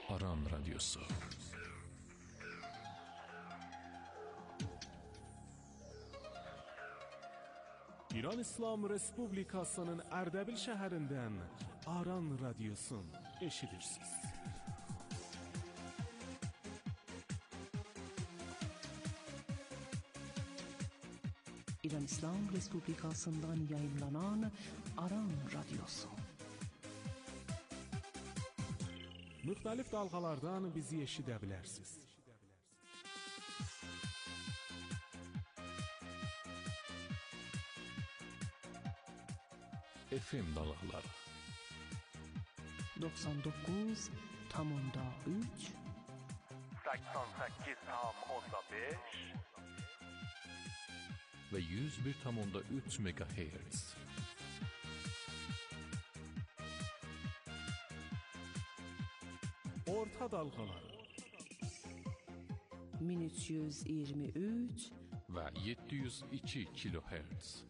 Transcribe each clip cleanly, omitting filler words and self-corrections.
Aran Radyosu. İran İslam Respublikasının Ərdəbil şəhərindən Aran Radyosun eşidirsiniz. İran İslam Respublikasından yayınlanan Aran Radyosu. Müxtəlif dalğalardan bizi eşidə bilərsiniz. FM dalğaları 99.3 88.5 ve 101.3 MHz. Orta dalğaları 1323 ve 702 kHz.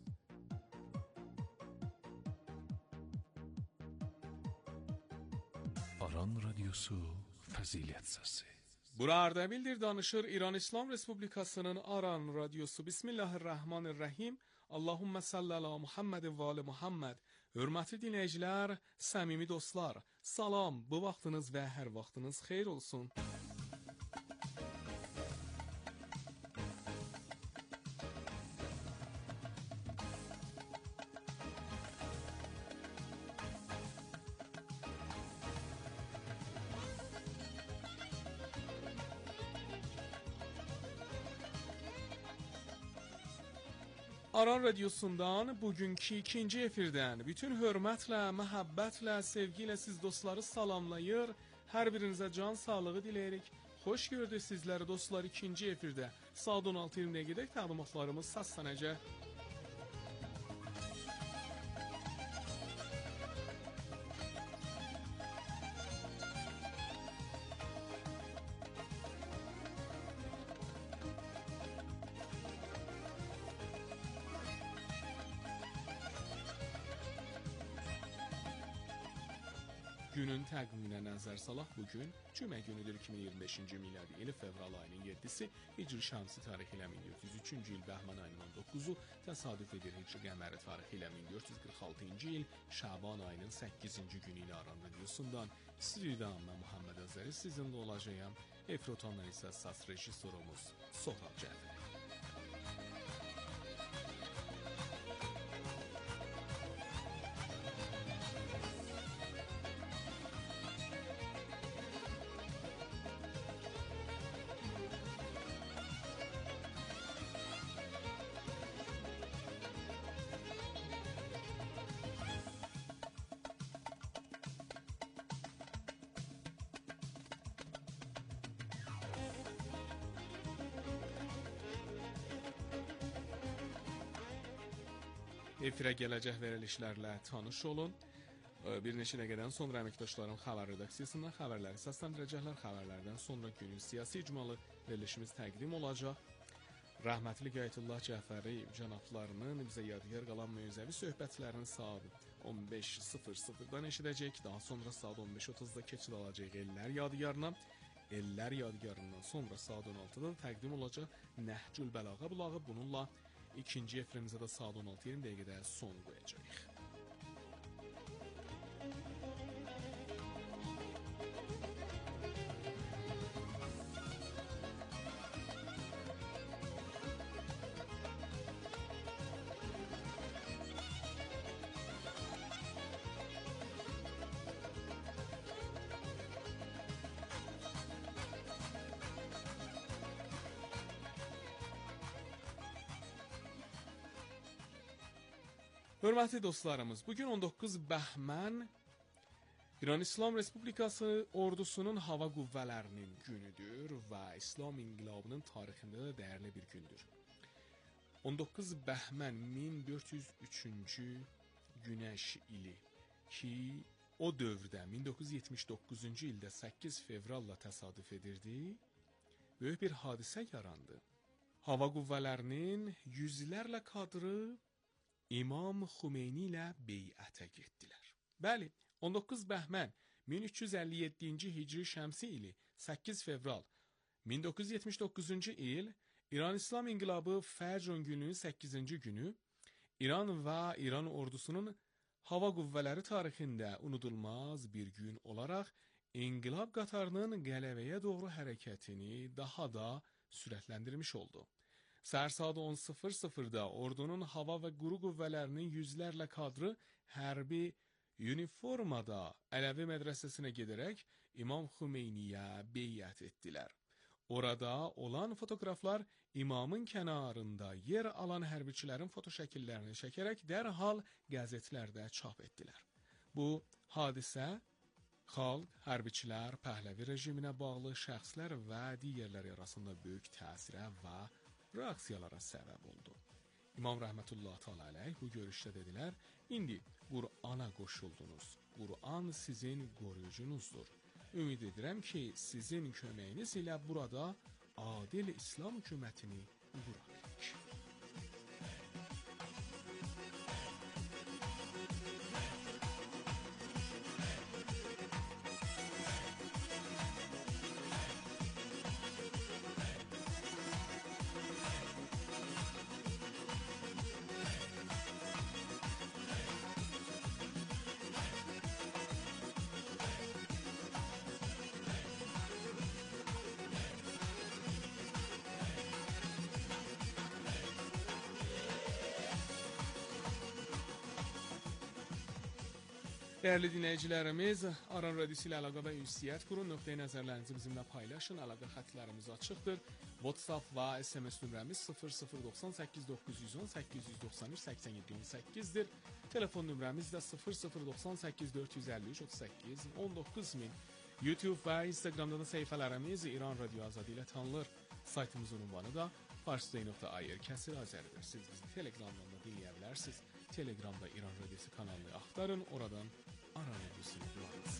Aran Radyosu Fəzilət Səsi. Bura Ərdəbildir, danışır İran İslam Respublikasının Aran Radyosu. Bismillahirrahmanirrahim. Allahümme salli ala Muhammed və ali Muhammed. Hörmətli dinləyicilər, səmimi dostlar, salam, bu vaxtınız və hər vaxtınız xeyir olsun. Aran Radyosu'ndan bugünkü ikinci efirdən bütün hörmətlə, məhəbbətlə, sevgi ilə siz dostları salamlayır, hər birinizə can sağlığı diləyərək xoş gördük sizləri dostlar ikinci efirdə. Saat 16:20-də gedək təqdimatlarımız səslənəcək. Günün təqviminə nəzər salaq, bugün cümə günüdür 2025-ci miladi ili fevral ayının 7-si, Hicri şəmsi tarixi ilə 1403-cü il bəhmən ayının 19-u, təsadüf edir Hicri qəməri tarixi ilə 1446-cı il Şaban ayının 8-ci günü ilə Aran Radyosu'ndan Siridan və Muhammed Azəri sizinlə olacağım. Efrotandan isə səs rejissorumuz Sohrab Cəfəri. Efirə gələcək verilişlərlə tanış olun. Bir neçə dəqiqədən sonra əməkdaşlarım xəbər redaksiyasından xəbərləri səsləndirəcəklər. Xəbərlərdən sonra günün siyasi icmalı verilişimiz təqdim olacaq. Rəhmətli Qayətullah Cəfəri cənablarının bizə yadigar qalan mövzəvi söhbətlərini saat 15:00-dan eşidəcək. Daha sonra saat 15:30-da keçid alacaq Ellər Yadigarına. Ellər Yadigarından sonra saat 16-da təqdim olacaq Nəhcül Bəlağa bulağı. Bununla İkinci efrimizə də saat 16:20 dəqiqədə son qoyacağıq. Hörmətli dostlarımız, bugün 19 bəhmən İran İslam Respublikası ordusunun hava qüvvələrinin günüdür və İslam inqilabının tarixində də dəyərli bir gündür. 19 bəhmən 1403-cü günəş ili ki, o dövrdə 1979-cu ildə 8 fevralla təsadüf edirdi, böyük bir hadisə yarandı. Hava qüvvələrinin yüzlərlə kadrı İmam Xümeyni ilə beyətə getdilər. Bəli, 19 bəhmən 1357-ci Hicri şəmsi ili 8 fevral 1979-cu il İran İslam İnqilabı Fəcr 10 günlüyün 8-ci günü İran və İran ordusunun hava qüvvələri tarixində unudulmaz bir gün olaraq İnqilab qatarının qələbəyə doğru hərəkətini daha da sürətləndirmiş oldu. Səhər saat 10:00-da ordunun hava və quru qüvvələrinin yüzlərlə kadrı hərbi uniformada Ələvi mədrəsəsinə gedərək İmam Xümeyniyə beyət etdilər. Orada olan fotoqraflar imamın kənarında yer alan hərbiçilərin fotoşəkillərini çəkərək dərhal qəzetlərdə çap etdilər. Bu hadisə xalq, hərbiçilər, Pəhləvi rejiminə bağlı şəxslər və digərləri arasında böyük təsirə və reaksiyalara səbəb oldu. İmam rəhmətullah təala əleyh bu görüşdə dedilər: "İndi Qur'ana qoşuldunuz. Qur'an sizin qoruyucunuzdur. Ümid edirəm ki, sizin köməyiniz ilə burada adil İslam hökumətini qurarıq." Dəyərli dinləyicilərimiz, Aran Radiosu ilə əlaqə və ünsiyyət qurun, nöqteyi nəzərlərinizi bizimlə paylaşın, əlaqə xətlərimiz açıqdır. WhatsApp və SMS nömrəmiz 0098 910 893 87 18-dir. Telefon nömrəmiz də 0098 453 38 19000. YouTube və Instagramda da səhifələrimiz İran Radio Azadi ilə tanınır. Saytımızın ünvanı da farsday.ir kəsir azəridir. Siz bizi Telegramdan da dinləyə bilərsiniz. Telegramda İran Radiosu kanalını axtarın, oradan Aran Radiosunu bulunuz.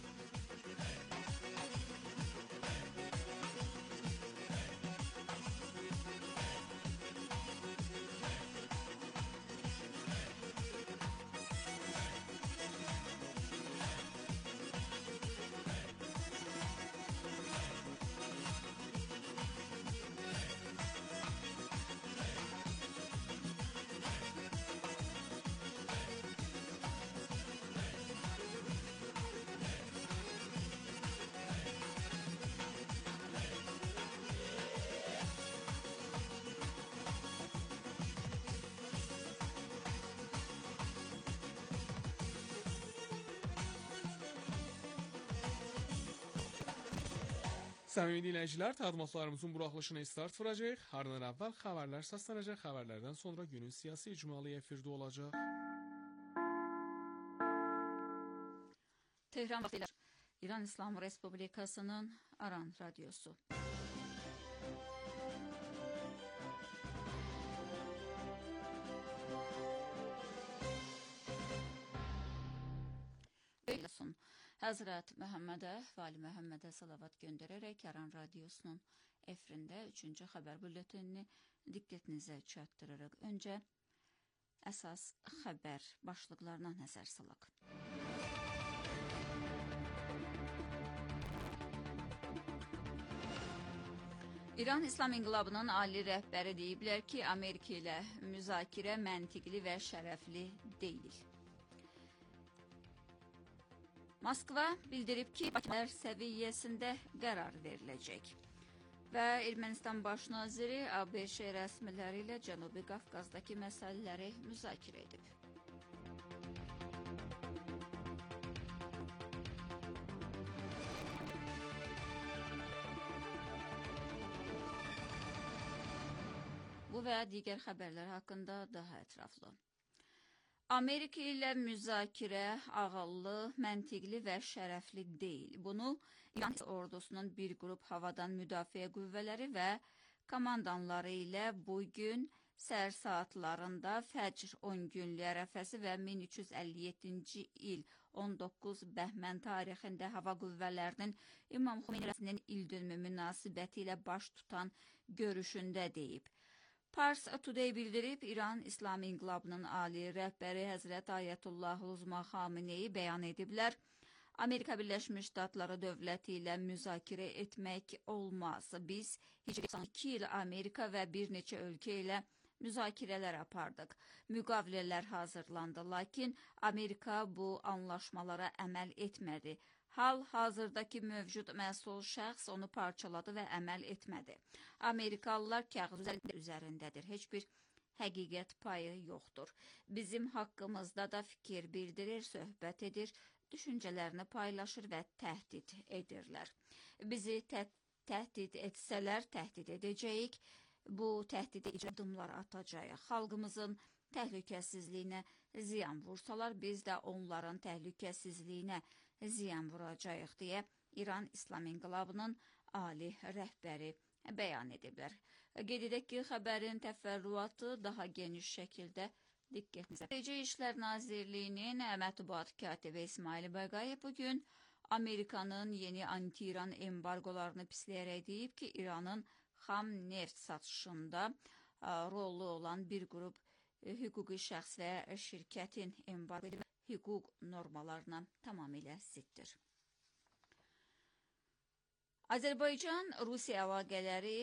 Səmimi dinləyicilər, təqdimatlarımızın buraxılışına start vuracaq. Hardan əvvəl xəbərlər səslənəcək. Xəbərlərdən sonra günün siyasi icmalı efirdə olacaq. Tehran vaxtilə İran İslam Respublikasının Aran Radiosu. Həzrət Məhəmmədə, Vali Məhəmmədə salavat göndərərək Aran Radiosunun efrində 3-cü xəbər bülletenini diqqətinizə çatdırırıq. Öncə əsas xəbər başlıqlarına nəzər salaq. İran İslam İnqilabının ali rəhbəri deyiblər ki, Amerika ilə müzakirə məntiqli və şərəfli deyil. Moskva bildirib ki, Bakılar səviyyəsində qərar veriləcək. Və Ermənistan baş naziri ABŞ rəsmiləri ilə Cənubi Qafqazdakı məsələləri müzakirə edib. Bu və digər xəbərlər haqqında daha ətraflı. Amerika ilə müzakirə ağıllı, məntiqli və şərəfli deyil. Bunu İran ordusunun bir qrup havadan müdafiə qüvvələri və komandanları ilə bugün səhər saatlarında Fəcr 10 günlük ərəfəsi və 1357-ci il 19 bəhmən tarixində hava qüvvələrinin İmam Xümeyni ildönümü münasibəti ilə baş tutan görüşündə deyib. Pars Today bildirib, İran İslam İnqilabının ali rəhbəri Həzrət Ayətullah Uzma Xameneyi bəyan ediblər. Amerika Birləşmiş Ştatları dövləti ilə müzakirə etmək olmaz. Biz heç 2 il Amerika və bir neçə ölkə ilə müzakirələr apardıq. Müqavilələr hazırlandı, lakin Amerika bu anlaşmalara əməl etmədi. Hal-hazırdakı mövcud məsul şəxs onu parçaladı və əməl etmədi. Amerikalılar kağız üzərindədir. Heç bir həqiqət payı yoxdur. Bizim haqqımızda da fikir bildirir, söhbət edir, düşüncələrini paylaşır və təhdid edirlər. Bizi təhdid etsələr, təhdid edəcəyik. Bu təhdid edici addımlar atacağıq. Xalqımızın təhlükəsizliyinə ziyan vursalar, biz də onların təhlükəsizliyinə ziyan vuracağıq deyə İran İslam İnqilabının ali rəhbəri bəyan ediblər. Qeyd edək ki, xəbərin təfərrüatı daha geniş şəkildə diqqətinizə. Xarici İşlər Nazirliyinin mətbuat katibi İsmail Bəqayev bugün Amerikanın yeni anti-İran embargolarını pisləyərək deyib ki, İranın xam neft satışında rolu olan bir qrup hüquqi şəxs və şirkətin embargo hüquq normalarına tamamilə ziddir. Azərbaycan-Rusiya əlaqələri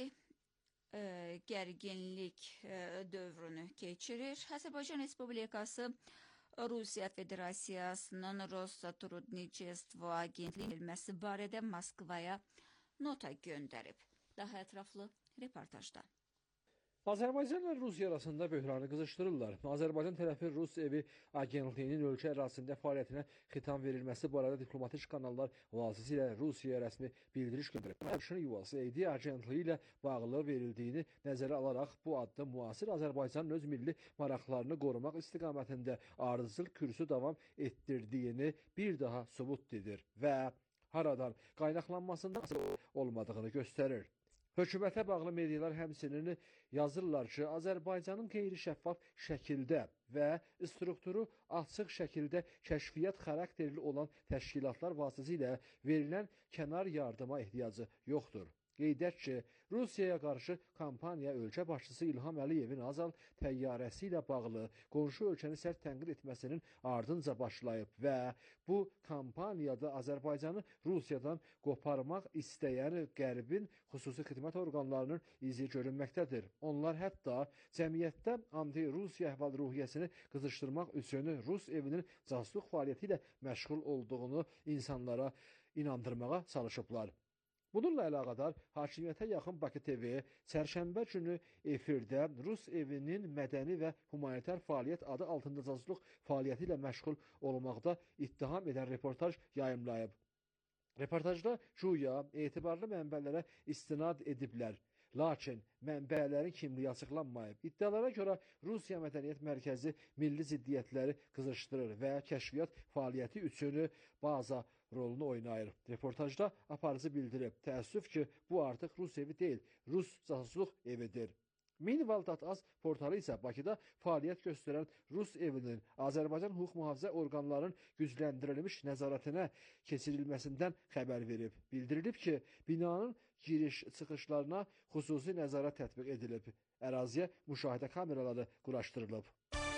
gərginlik dövrünü keçirir. Azərbaycan Respublikası Rusiya Federasiyasının Rosatrudnichestvo agentliyi ilməsi barədə Moskvaya nota göndərib. Daha ətraflı reportajda. Azərbaycanla Rusiya arasında böhranı qızışdırırlar. Azərbaycan tərəfi Rus evi agentliyinin ölkə ərazisində fəaliyyətinə xitam verilməsi barədə diplomatik kanallar vasitəsilə Rusiyaya rəsmi bildiriş göndərib. Qarşın yuvası evi agentliyi ilə bağlı verildiğini nəzərə alaraq bu addım müasir Azərbaycanın öz milli maraqlarını qorumaq istiqamətində ardıcıl kürsü davam etdirdiyini bir daha sübut edir və haradan qaynaqlanmasında olmadığını göstərir. Hökumətə bağlı medialar həmçinin yazırlar ki, Azərbaycanın qeyri-şəffaf şəkildə və strukturu açıq şəkildə kəşfiyyat xarakterli olan təşkilatlar vasitəsilə verilən kənar yardıma ehtiyacı yoxdur. Qeydək ki, Rusiyaya qarşı kampaniya ölkə başçısı İlham Əliyevin Azal təyyarəsi ilə bağlı qonşu ölkəni sərt tənqid etməsinin ardınca başlayıb və bu kampaniyada Azərbaycanı Rusiyadan qoparmaq istəyən Qərbin xüsusi xidmət orqanlarının izi görünməkdədir. Onlar hətta cəmiyyətdə anti-Rusiya əhval-ruhiyyəsini qızışdırmaq üçün Rus evinin casuslıq fəaliyyəti ilə məşğul olduğunu insanlara inandırmağa çalışıblar. Bununla əlaqədar hakimiyyətə yaxın Bakı TV çərşənbə günü efirdə Rus evinin mədəni və humanitar fəaliyyət adı altında casuslıq fəaliyyəti ilə məşğul olmaqda ittiham edən reportaj yayımlayıb. Reportajda güya etibarlı mənbələrə istinad ediblər. Lakin mənbələrin kimliyi açıqlanmayıb. İddialara görə Rusiya Mədəniyyət Mərkəzi milli ziddiyyətləri qızışdırır və kəşfiyyat fəaliyyəti üçün baza rolunu oynayır. Reportajda aparıcı bildirib. Təəssüf ki, bu artıq Rus evi deyil, Rus casusluq evidir. Minval.az portalı isə Bakıda fəaliyyət göstərən Rus evinin Azərbaycan hüquq mühafizə orqanlarının gücləndirilmiş nəzarətinə keçirilməsindən xəbər verib. Bildirilib ki, binanın giriş-çıxışlarına xüsusi nəzarət tətbiq edilib. Əraziyə müşahidə kameraları quraşdırılıb.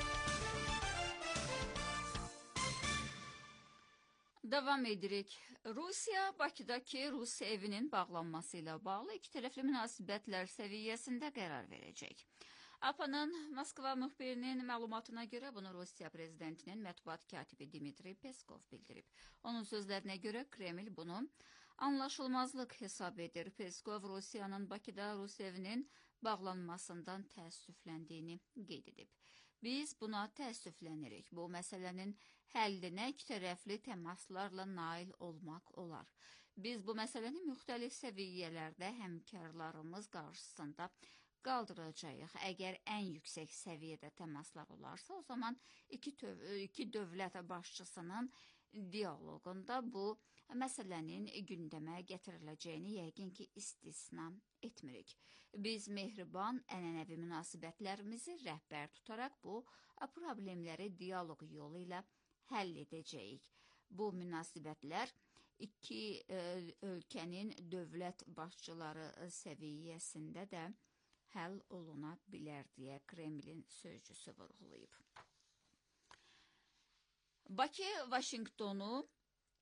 Davam edirik. Rusiya Bakıdakı Rus evinin bağlanması ilə bağlı iki tərəfli münasibətlər səviyyəsində qərar verəcək. APA-nın Moskva müxbirinin məlumatına görə bunu Rusiya prezidentinin mətbuat katibi Dmitri Peskov bildirib. Onun sözlərinə görə Kreml bunu anlaşılmazlıq hesab edir. Peskov Rusiyanın Bakıda Rus evinin bağlanmasından təəssüfləndiyini qeyd edib. Biz buna təəssüflənirik. Bu məsələnin həllinə iki tərəfli təmaslarla nail olmaq olar. Biz bu məsələni müxtəlif səviyyələrdə həmkarlarımız qarşısında qaldıracağıq. Əgər ən yüksək səviyyədə təmaslar olarsa, o zaman iki dövlət başçısının dialoqunda bu məsələnin gündəmə gətiriləcəyini yəqin ki, istisna etmirik. Biz mehriban, ənənəvi münasibətlərimizi rəhbər tutaraq bu problemləri dialoq yolu ilə həll edəcəyik. Bu münasibətlər iki ölkənin dövlət başçıları səviyyəsində də həll oluna bilər deyə Kremlin sözcüsü vurğulayıb. Bakı Vaşinqtonu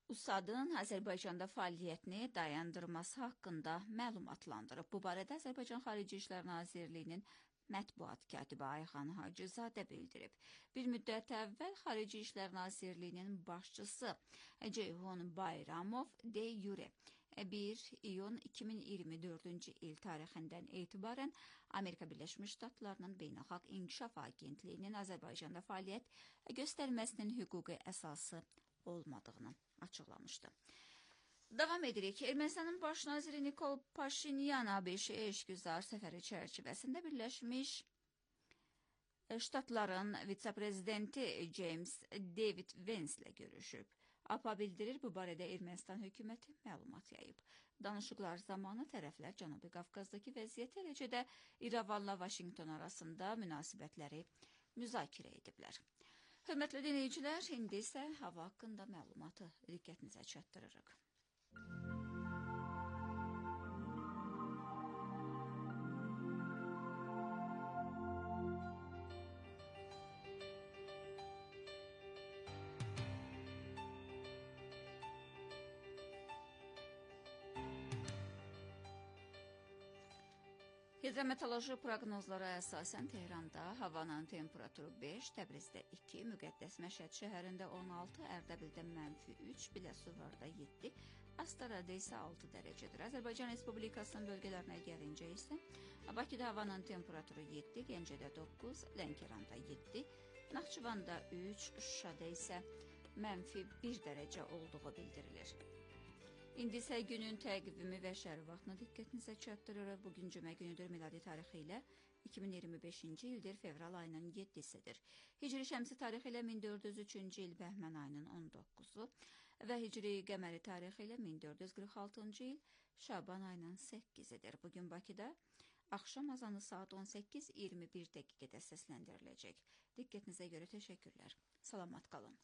USAID-ın Azərbaycanda fəaliyyətini dayandırması haqqında məlumatlandırıb. Bu barədə Azərbaycan Xarici İşlər Nazirliyinin mətbuat katibi Ayxan Hacızadə bildirib. Bir müddət əvvəl Xarici İşlər Nazirliyinin başçısı Ceyhun Bayramov de Yure 1 iyun 2024-cü il tarixindən etibarən Amerika Birləşmiş Ştatlarının Beynəlxalq İnkişaf Agentliyinin Azərbaycanda fəaliyyət göstərməsinin hüquqi əsası olmadığını açıqlamışdı. Davam edirik. Ermənistanın baş naziri Nikol Paşinyan ABŞ-ə eşgüzar səfəri çərçivəsində Birləşmiş Ştatların vitse-prezidenti James David Vance ilə görüşüb. APA bildirir, bu barədə Ermənistan hökuməti məlumat yayıb. Danışıqlar zamanı tərəflər Cənubi Qafqazdakı vəziyyəti, eləcə də İrəvanla Vaşinqton arasında münasibətləri müzakirə ediblər. Hörmətli dinləyicilər, indi isə hava haqqında məlumatı diqqətinizə çatdırırıq. Hidrometeoroloji proqnozlara əsasən Tehranda havanın temperaturu 5, Təbrizdə 2, Müqəddəs Məşəd şəhərində 16, Ərdəbildə -3, Biləsuvarda 7, Astarada isə 6 dərəcədir. Azərbaycan Respublikasının bölgələrinə gəlincə isə Bakıda havanın temperaturu 7, Gəncədə 9, Lənkəranda 7, Naxçıvanda 3, Şuşada isə -1 dərəcə olduğu bildirilir. İndi isə günün təqvimi və şəhər vaxtına diqqətinizə çatdırırıq. Bugün cümə günüdür, miladi tarixi ilə 2025-ci ildir, fevral ayının 7-sidir. Hicri şəmsi tarixi ilə 1403-cü il bəhmən ayının 19-u və hicri qəməri tarixi ilə 1446-cı il şaban ayının 8-idir. Bugün Bakıda axşam azanı saat 18:21 dəqiqədə səsləndiriləcək. Diqqətinizə görə təşəkkürlər. Salamat qalın.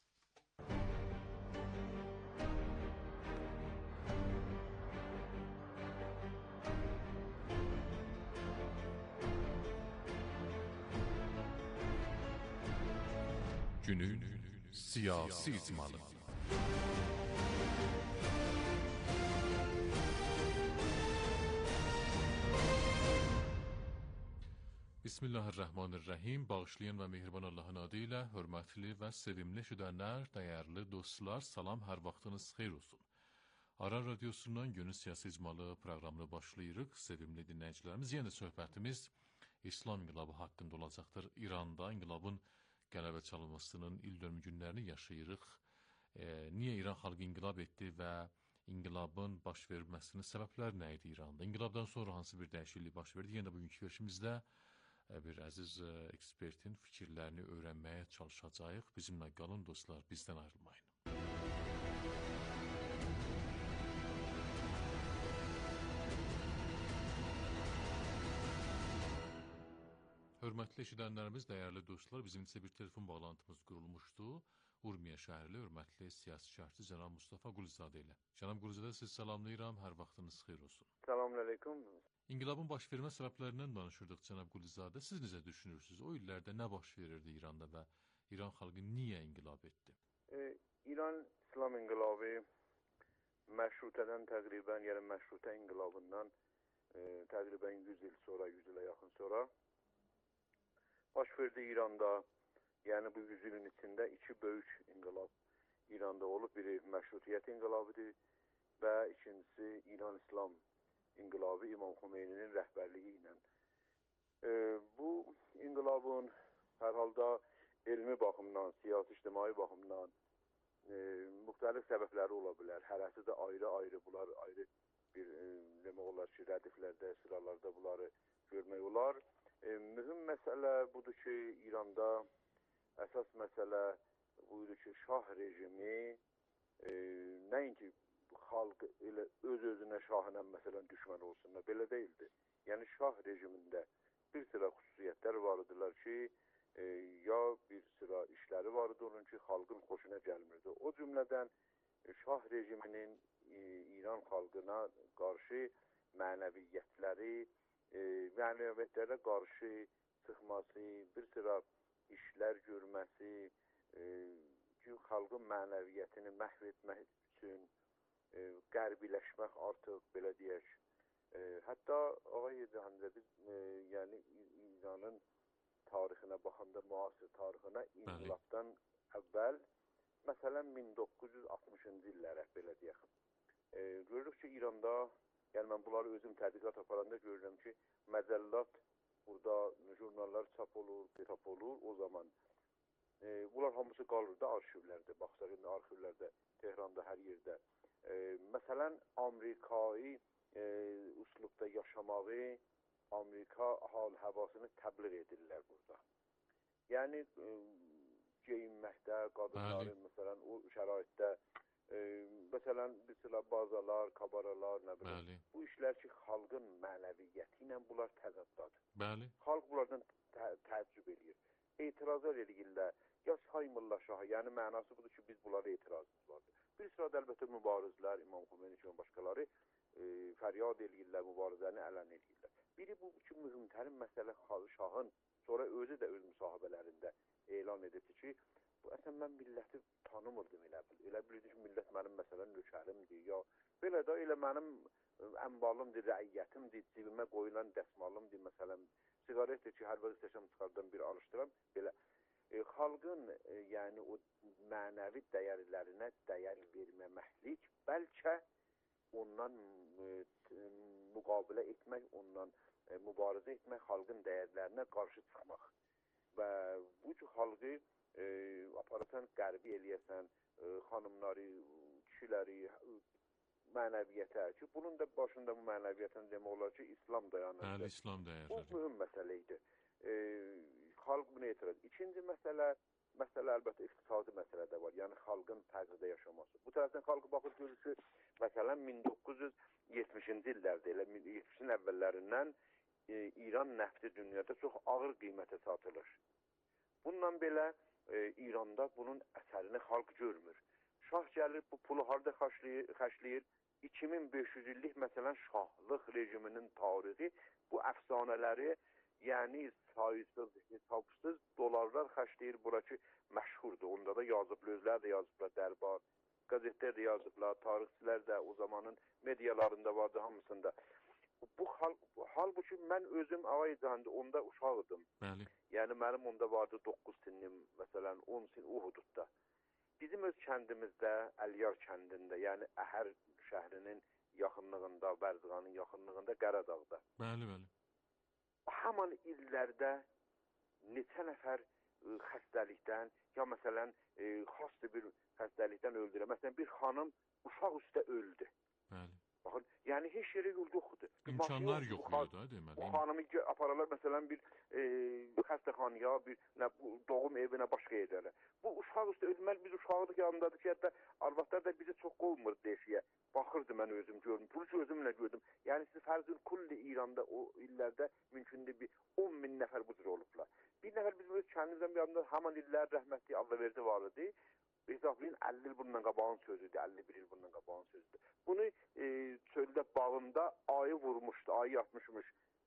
Günün siyasi icmalı. Bismillahirrahmanirrahim. Bağışlayan və mehriban Allahın adı ilə hörmətli və sevimli eşidənlər, dəyərli dostlar, salam, hər vaxtınız xeyir olsun. Aran Radyosu'ndan günün siyasi icmalı proqramını başlayırıq. Sevimli dinləyicilərimiz, yenə söhbətimiz İslam inqilabı haqqında olacaqdır. İranda inqilabın qələbə çalınmasının ildönümü günlərini yaşayırıq. Niyə İran xalqı inqilab etdi və inqilabın baş verilməsinin səbəbləri nə idi İranda? İnqilabdan sonra hansı bir dəyişiklik baş verdi? Yenə bugünkü verilişimizdə bir əziz ekspertin fikirlərini öyrənməyə çalışacağıq. Bizimlə qalın dostlar, bizdən ayrılmayın. Hörmətli eşidənlərimiz, dəyərli dostlar, bizim isə bir telefon bağlantımız qurulmuşdu. Urmiya şəhərli hörmətli siyasi şərhçi cənab Mustafa Qulizadə ilə. Cənab Qulizadə, sizi salamlayıram, hər vaxtınız xeyir olsun. Salamünaleyküm. İnqilabın baş vermə səbəblərindən danışırdıq cənab Qulizadə. Siz necə düşünürsünüz? O illərdə nə baş verirdi İranda və İran xalqı niyə inqilab etdi? İran İslam inqilabı məşrutədən təqribən, yəni məşrutə inqilabından təqribən 100 il sonra, 100 ilə yaxın sonra baş verdi İranda. Yəni bu 100 ilin içində iki böyük inqilab İranda olub. Biri məşrutiyyət inqilabıdır və ikincisi İran İslam inqilabı İmam Xümeyninin rəhbərliyi ilə. Bu inqilabın hər halda elmi baxımdan, siyasi, ictimai baxımdan müxtəlif səbəbləri ola bilər. Hərəsi də ayrı-ayrı, bunlar ayrı bir demək olar ki, rədiflərdə, sıralarda bunları görmək olar. Mühüm məsələ budur ki, İranda əsas məsələ buydu ki, şah rejimi nəinki xalq elə öz-özünə şahına məsələn düşmən olsunlar, belə deyildi. Yəni şah rejimində bir sıra xüsusiyyətlər vardılar ki, ya bir sıra işləri vardı onun ki, xalqın xoşuna gəlmirdi. O cümlədən şah rejiminin İran xalqına qarşı mənəviyyətlərə qarşı çıxması, bir sıra işlər görməsi, ki, xalqın mənəviyyətini məhv etmək üçün qərbiləşmək artıq belə deyək. Hətta ağay Cahangir biz yəni İranın tarixinə baxanda, müasir tarixinə inqilabdan əvvəl məsələn 1960-cı illərə belə deyək. Görürük ki, İranda, yəni mən bunları özüm tədqiqat aparanda görürəm ki, məcəllat, burada jurnallar çap olur, o zaman. Bunlar hamısı qalırdı arşivlərdə, baxsaq indi arxivlərdə, Tehranda, hər yerdə. Məsələn, Amerikayı üslubda yaşamağı, Amerika hal-həvasını təbliğ edirlər burada. Yəni, geyinməkdə, qadınların, məsələn, o şəraitdə, məsələn, bazalar, kabaralar, nə bilim, bu işlər ki, xalqın mənəviyyəti ilə bunlar təzaddadır. Bəli. Xalq bunlardan təəccüb edir. Etirazlar edirlər, ya saymırlar şahı, yəni mənası budur ki, biz bunlara etirazımız vardır. Bir sırada əlbəttə mübarizlər, İmam Xümeyni kimi başqaları fəryad edirlər, mübarizəni ələn edirlər. Biri bu ki, mühümtərin məsələ şahın, sonra özü də öz müsahibələrində elan edirdi ki, əslən mən milləti tanımırdım elə bilirdi ki, millət mənim məsələn nökərimdir, ya belə də elə mənim əmbalımdır, rəiyyətimdir, cibimə qoyulan dəsmalımdır, məsələn, siqaretdir ki, hər vaxt istəşəm çıxardan bir alışdıram, belə. Xalqın, yəni o mənəvi dəyərlərinə dəyər verməməklik, bəlkə ondan müqabilə etmək, ondan mübarizə etmək, xalqın dəyərlərinə qarşı çıxmaq. Və bu ki, xalqı aparatan qərbi eləyəsən, xanımları, kişiləri, mənəviyyətə ki, bunun da başında bu mənəviyyətən demək olar ki, İslam dayanır. Bəli, İslam dəyərləri. Bu mühüm məsələ idi. Xalq buna etiraz. İkinci məsələ əlbəttə iqtisadi məsələ də var. Yəni, xalqın fəqirdə yaşaması. Bu tərəfdən xalqı baxır, görür ki, məsələn, 1970-ci illərdə, elə 70-in əvvəllərindən İran nəfti dünyada çox ağır qiymətə satılır. Bununla belə İranda bunun əsərini xalq görmür. Şah gəlir, bu pulu harada xərcləyir? 2500 illik, məsələn, şahlıq rejiminin tarixi bu əfsanələri, yəni sayısız, hesabsız dolarlar xərcləyir, bura ki, məşhurdur. Onda da yazıblar, özlər də yazıblar, dərbar, qəzetlər də yazıblar, tarixçilər də o zamanın medialarında vardı, hamısında. Halbuki mən özüm ağay Cahangir, onda uşağıdım. Bəli. Yəni, mənim onda vardı 9 sinnim, məsələn, 10 sin o hududda. Bizim öz kəndimizdə, Əliyar kəndində, yəni Əhər şəhrinin yaxınlığında, Bərziğanın yaxınlığında, Qəradağda. Bəli, bəli. Haman illərdə neçə nəfər xəstəlikdən, ya məsələn, xasdır bir xəstəlikdən öldürür. Məsələn, bir xanım uşaq üstə öldü. Bəli. Baxın, yəni heç yerə yol yoxdur. İmkanlar yox idi, deməli. Bu xanımı apararlar, məsələn, bir xəstəxanaya, bir doğum evinə, başqa yerlərə. Bu uşaq üstə ölməli, biz uşaqlıq yanındadır ki, hətta arvadlar da bizi çox qolmur deşiyə. Baxırdı mən özüm gördüm, bunu özümlə gördüm. Yəni siz fərzün kulli İranda o illərdə mümkündür bir 10 min nəfər bu cür olublar. Bir nəfər bizim öz kəndimizdən bir yanında haman illər rəhmətli Allahverdi var idi. Hesablayın 50 il bundan qabağın sözüdür, 51 il bundan qabağın sözüdür. Bunu çöldə bağında ayı vurmuşdu, ayı yatmışmış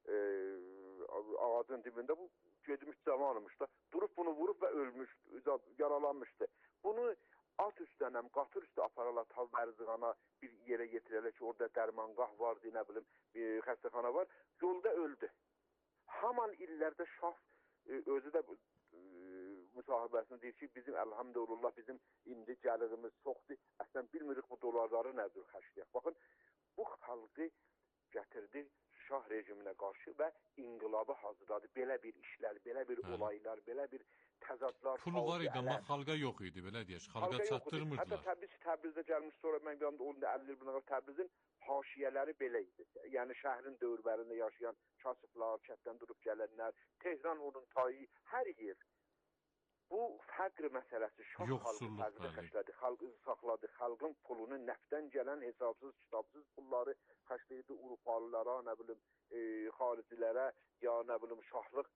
ağacın dibində. Bu gedmiş cavanımış da, durub bunu vurub və ölmüşdü, yaralanmışdı. Bunu at üstənəm, qatır üstə apararlar tal Bərziğana bir yerə getirərlər ki, orada dərmanqah vardı, nə bilim, xəstəxana var. Yolda öldü. Haman illərdə şah özü də müsahibəsini deyir ki, bizim əlhamdülillah, bizim indi gəlirimiz çoxdur. Əslən, bilmirik bu dolarları nədir xərcləyək. Baxın, bu xalqı gətirdi şah rejiminə qarşı və inqilabı hazırladı. Belə bir işlər, belə bir olaylar, belə bir təzadlar. Pulu var idi, amma xalqa yox idi, belə deyək. Xalqa çatdırmırdılar. Hətta Təbrizdə gəlmiş, sonra mən bir anda 50 il bundan Təbrizin haşiyələri belə idi. Yəni şəhrin dövrlərində yaşayan kasıblar, kənddən durub gələnlər, Tehran onun tayı, hər yer. Bu fəqr məsələsi şah xalqı fəqrə xərclədi, xalqı saxladı, xalqın pulunu nəftdən gələn hesabsız, kitabsız pulları xərcləyirdi Avropalılara, nə bilim, xaricilərə, ya nə bilim, şahlıq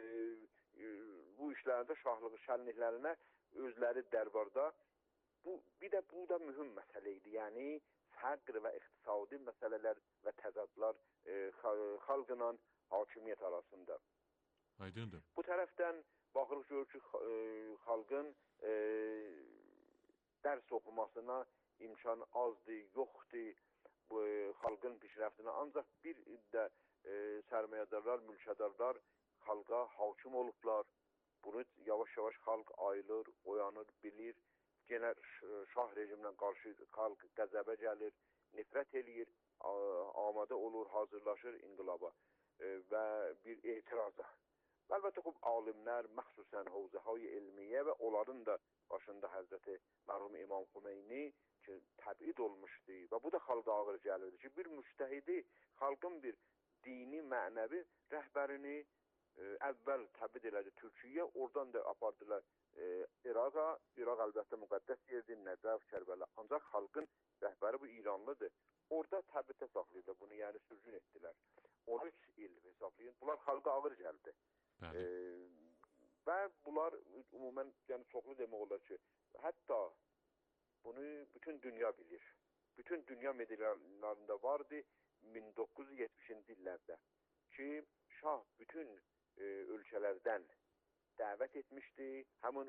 bu işlərində, şahlıq şənliklərinə özləri dərbarda. Bir də bu da mühüm məsələ idi, yəni fəqr və iqtisadi məsələlər və təzadlar xalqla hakimiyyət arasında. Aydındır. Bu tərəfdən baxırıq görür ki, xalqın dərs oxumasına imkan azdır, yoxdur bu xalqın pişrəftinə. Ancaq bir də sərmayədarlar, mülkədarlar xalqa hakim olublar. Bunu yavaş-yavaş xalq ayılır, oyanır, bilir. Yenə şah rejiminə qarşı xalq qəzəbə gəlir, nifrət eləyir, amadə olur, hazırlaşır inqilaba və bir etiraza. Əlbəttə ki, alimlər, məxsusən Havzəhay elmiyyə və onların da başında Həzrəti mərhum İmam Xümeyni ki, təbid olmuşdu və bu da xalqa ağır gəlirdi ki, bir müctəhidi, xalqın bir dini, mənəvi rəhbərini əvvəl təbid elədi Türkiyəyə, oradan da apardılar İraqa. İraq əlbəttə müqəddəs yerdir, Nəcəf, Kərbəla. Ancaq xalqın rəhbəri bu İranlıdır. Orada təbiddə saxlayırlar bunu, yəni sürgün etdilər. 13 il hesablayın. Bunlar xalqa ağır gəldi. Və bunlar ümumən, yəni çoxlu demək olar ki, hətta bunu bütün dünya bilir. Bütün dünya medialarında vardı 1970-ci illərdə ki, şah bütün ölkələrdən dəvət etmişdi. Həmin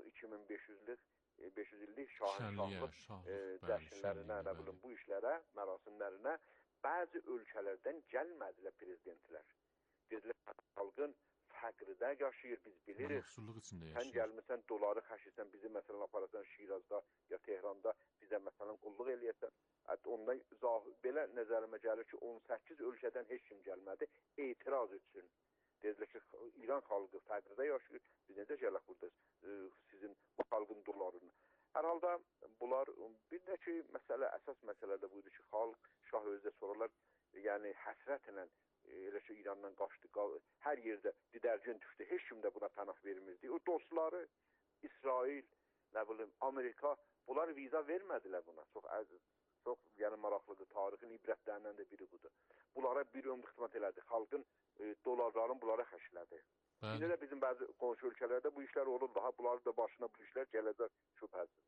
500 illik şahlıq cəşnlərinə, nə bilim, bu işlərə, mərasimlərinə bəzi ölkələrdən gəlmədilər prezidentlər. Dedilər, xalqın fəqridə yaşayır, biz bilirik. Sən gəlmirsən, doları xəşirsən, bizi məsələn aparasan Şirazda ya Tehranda, bizə məsələn qulluq eləyəsən. Ondan belə nəzərimə gəlir ki, 18 ölkədən heç kim gəlmədi etiraz etsin. Dedilər ki, İran xalqı fəqridə yaşayır, biz necə gələk burada sizin bu xalqın dolarını. Hər halda bunlar, bir də ki, əsas məsələ də buydu ki, xalq, şah özdə soralar, yəni həsrətlə elə ki, İrandan qaçdı, hər yerdə didərgin düşdü, heç kim də buna pənah vermirdi. O dostları, İsrail, nə bilim, Amerika, bunlar viza vermədilər buna. Çox yəni maraqlıdır, tarixin ibrətlərindən də biri budur. Bunlara bir ömür xidmət elədi, xalqın dolarlarını bunlara xəşlədi. İndi də bizim bəzi qonşu ölkələrdə bu işlər olur, daha bunların da başına bu işlər gələcək şübhəsiz.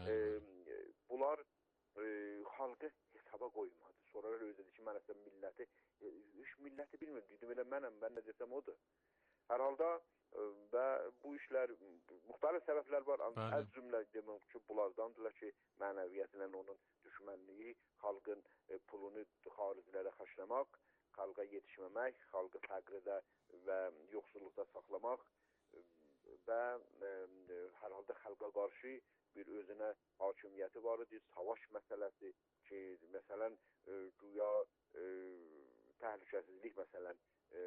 Bunlar xalqı hesaba qoymadı. Sonralar özlədi ki, mən əslən milləti bilmirdim, dedim elə mənəm, mən nə desəm odur. Hər halda və bu işlər, müxtəlif səbəblər var, az cümlə demək ki, bunlardandırlar ki, mənəviyyətlə onun düşmənliyi, xalqın pulunu xaricilərə xəşləmək, xalqa yetişməmək, xalqı fəqridə və yoxsulluqda saxlamaq və hər halda xalqa qarşı bir özünə hakimiyyəti var idi, savaş məsələsi ki, məsələn, güya təhlükəsizlik məsələn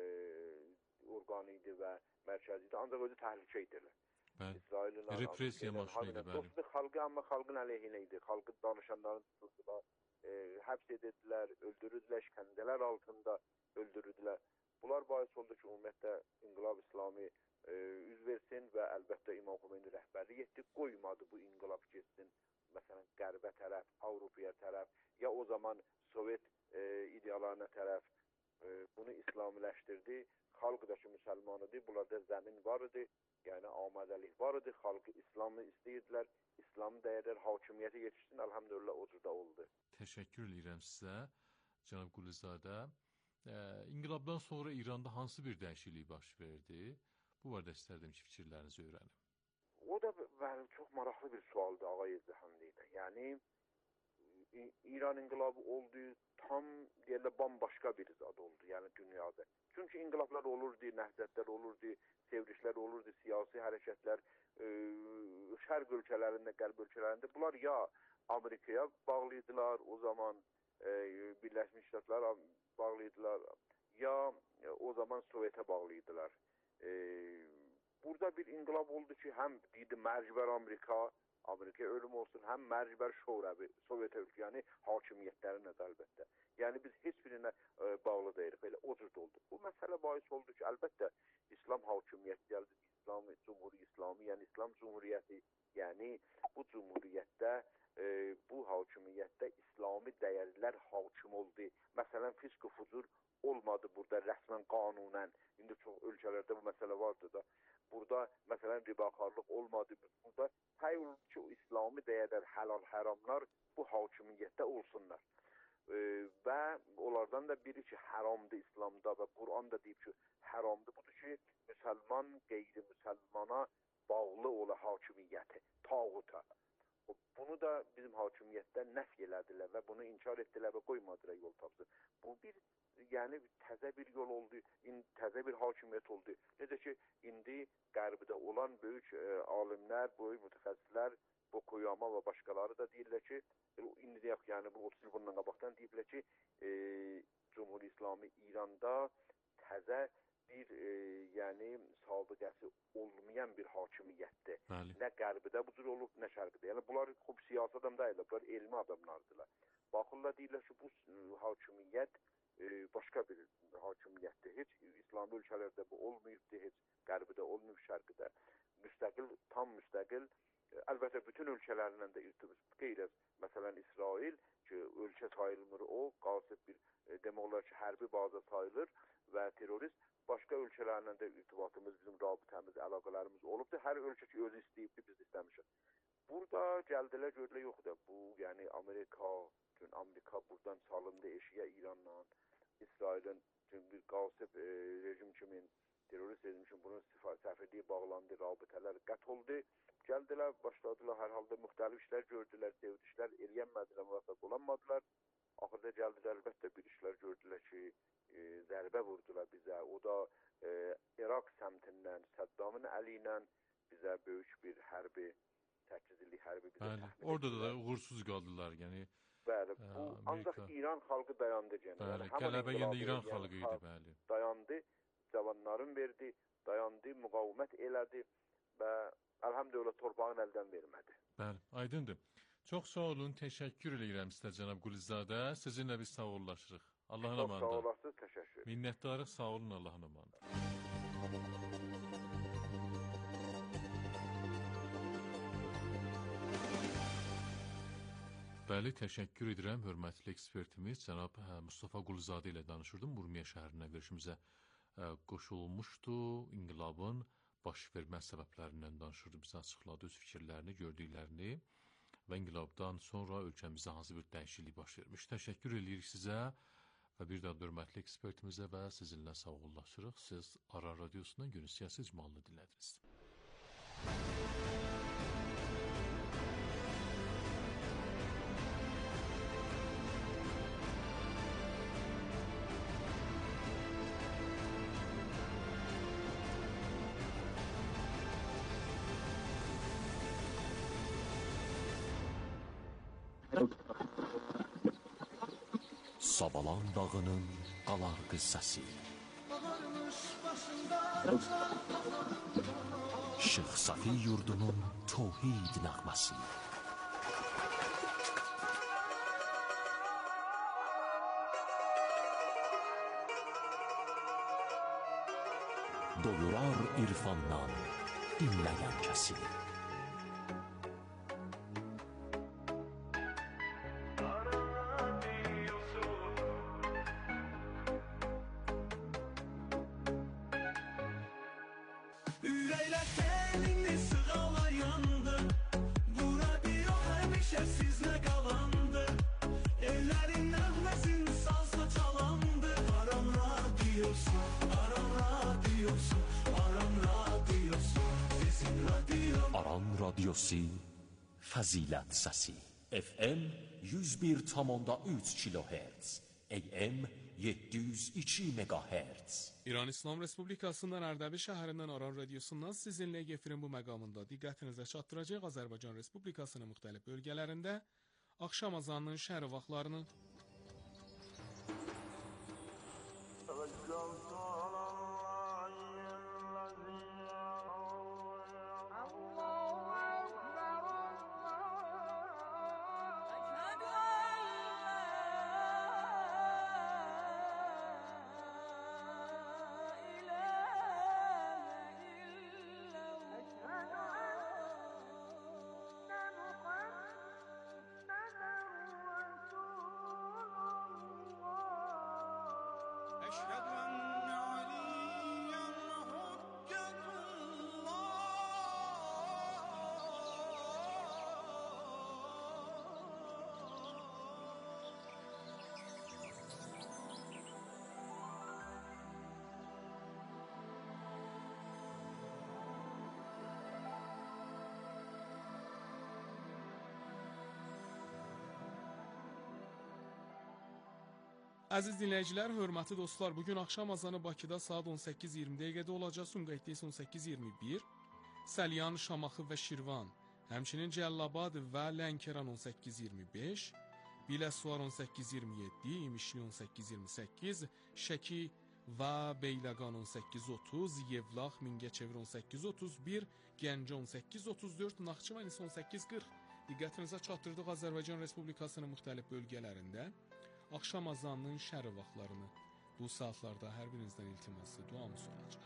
orqanı idi və mərkəzi idi, ancaq özü təhlükə idi. Represiya maşını idi, bəli. Xalqı, amma xalqın əleyhinə idi, xalqın danışanların tutuldular, həbs edildilər, öldürüldülər, işkəncələr altında öldürüldülər. Bunlar bahis oldu ki, ümumiyyətlə İnqilab İslami üz versin və əlbəttə İmam Xümeyni rəhbərlik etdi, qoymadı bu inqilab getsin, məsələn, qərbə tərəf, Avropaya tərəf, ya o zaman Sovet idealarına tərəf bunu İslamiləşdirdi. Xalq da ki, müsəlman idi, bunlarda zəmin var idi, yəni amadəlik var idi, xalqı İslamı istəyirdilər, İslam dəyərlər hakimiyyəti yetişsin, əlhamdülillah o cürdə oldu. Təşəkkür edirəm sizə, cənab Qulizadə. İnqilabdan sonra İranda hansı bir dəyişiklik baş verdi? Bu barədə istərdim ki, fikirlərinizi öyrənim. O da mənim çox maraqlı bir sualdır, ağa Yezdəxanlı'ydı. Yəni, İran inqilabı oldu, tam deyərlər bambaşqa bir zad oldu, yəni dünyada. Çünki inqilablar olurdu, nəhdətlər olurdu, sevrişlər olurdu, siyasi hərəkətlər, şərq ölkələrində, qərb ölkələrində. Bunlar ya Amerikaya bağlıydılar, o zaman Birləşmiş Ştatlar bağlıydılar, ya o zaman Sovetə bağlıydılar. Burada bir inqilab oldu ki, həm deyildi mərcbər Amerikaya ölüm olsun, həm mərcbər Şovrəvi, Sovet ölkə, yəni hakimiyyətlərinə də əlbəttə. Yəni biz heç birinə bağlı deyirik, elə o cür oldu. Bu məsələ bahis oldu ki, əlbəttə İslam hakimiyyəti gəldi, Cumhuri İslami, yəni İslam Cumhuriyyəti, yəni bu Cumhuriyyətdə, bu hakimiyyətdə İslami dəyərlər hakim oldu. Məsələn, fisq-i fucur olmadı burada rəsmən qanunən. İndi çox ölkələrdə bu məsələ vardı da. Burada məsələn ribakarlıq olmadı. Burada təyin olundu ki, o İslami dəyərlər, həlal, həramlar bu hakimiyyətdə olsunlar. Və onlardan da biri ki, həramdır İslamda və Quran da deyib ki, həramdır. Budur ki, müsəlman qeyri-müsəlmana bağlı ola hakimiyyəti, tağuta. Bunu da bizim hakimiyyətdən nəf elədilər və bunu inkar etdilər və qoymadılar yol tapsın. Bu bir yəni təzə bir yol oldu, təzə bir hakimiyyət oldu. Necə ki, indi Qərbdə olan böyük alimlər, böyük mütəxəssislər, Bokuyama və başqaları da deyirlər ki, indi deyək, yəni bu 30 il bundan qabaqdan deyirlər ki, Cumhur İslami İranda təzə bir yəni sabiqəsi olmayan bir hakimiyyətdir. Bəli. Nə Qərbdə bu cür olub, nə Şərqdə. Yəni bunlar xub siyasi adam deyirlər, bunlar elmi adamlardılar. Baxırlar deyirlər ki, bu hakimiyyət başqa bir hakimiyyətdir. Heç İslami ölkələrdə bu olmayıbdır, heç Qərbdə olmayıb, Şərqdə. Müstəqil, tam müstəqil. Əlbəttə bütün ölkələrlə də irtibat qeyrəz. Məsələn İsrail ki, ölkə sayılmır o, qasib bir demək olar ki, hərbi baza sayılır və terrorist. Başqa ölkələrlə də irtibatımız, bizim rabitəmiz, əlaqələrimiz olubdur. Hər ölkə ki, özü istəyibdir, biz istəmişik. Burada gəldilər, gördülər, yoxdur. Bu, yəni Amerika buradan salındı eşiyə İranla, İsrailin bir qasib rejim kimi, terörist rejim kimi bunun səfirliyi bağlandı, rabitələr qət oldu. Gəldilər, başladılar, hər halda müxtəlif işlər gördülər, sevdişlər, eləyənmədilər, müvəffəq olanmadılar. Axırda gəldilər, əlbəttə bir işlər gördülər ki, zərbə vurdular bizə. O da Irak səmtindən, Səddamın əli ilə bizə böyük bir hərbi, 8 illik hərbi bizə Bəli. təhvil Orada da etdilər. uğursuz qaldılar. Yəni Bəli, bu ancaq İran xalqı dayandı gene. bəli, Yəni, qələbə yenə İran yəni, xalqı idi, bəli. dayandı, cavanların verdi, dayandı, müqavimət elədi və əlhamdülillah torpağını əldən vermədi. Bəli, aydındır. Çox sağ olun, təşəkkür edirəm sizə cənab Qulizadə. Sizinlə biz sağollaşırıq. Allahın Çox sağ amanında. olasınız, təşəkkür. Minnətdarıq, sağ olun, Allahın amanında. Bəli, təşəkkür edirəm, hörmətli ekspertimiz cənab Mustafa Qulizadə ilə danışırdım. Urmiya şəhərinə görüşümüzə qoşulmuşdu. İnqilabın baş vermə səbəblərindən danışırdı, bizə açıqladı öz fikirlərini, gördüklərini və inqilabdan sonra ölkəmizdə hansı bir dəyişiklik baş vermiş. Təşəkkür edirik sizə və bir daha hörmətli ekspertimizə və sizinlə sağollaşırıq. Siz Aran Radiosundan Günün Siyasi İcmalını dinlədiniz. Sabalan dağının qalar qıssası, Şeyx Safi yurdunun tövhid nəğməsi, doyurar irfandan dinləyən kəsin. Aran Radyosu Fəzilət Səsi FM 101,3 kHz AM 702 MHz İran İslam Respublikasından Ərdəbil şəhərindən Aran Radiosundan sizinlə efirin bu məqamında diqqətinizə çatdıracaq Azərbaycan Respublikasının müxtəlif bölgələrində axşam azanının şəhəri vaxtlarını Əziz dinləyicilər, hörmətli dostlar, bugün axşam azanı Bakıda saat 18:20 dəqiqədə olacaq, Sumqayıtda isə 18:21, Səlyan, Şamaxı və Şirvan, həmçinin Cəllabad və Lənkəran 18:25, Biləsuvar 18:27, İmişli 18:28, Şəki və Beyləqan 18:30, Yevlax, Mingəçevir 18:31, Gəncə 18:34, Naxçıvan isə 18:40. Diqqətinizə çatdırdıq Azərbaycan Respublikasının müxtəlif bölgələrində axşam azanının şərq vaxtlarını. Bu saatlarda hər birinizdən iltiması duamız olacaq.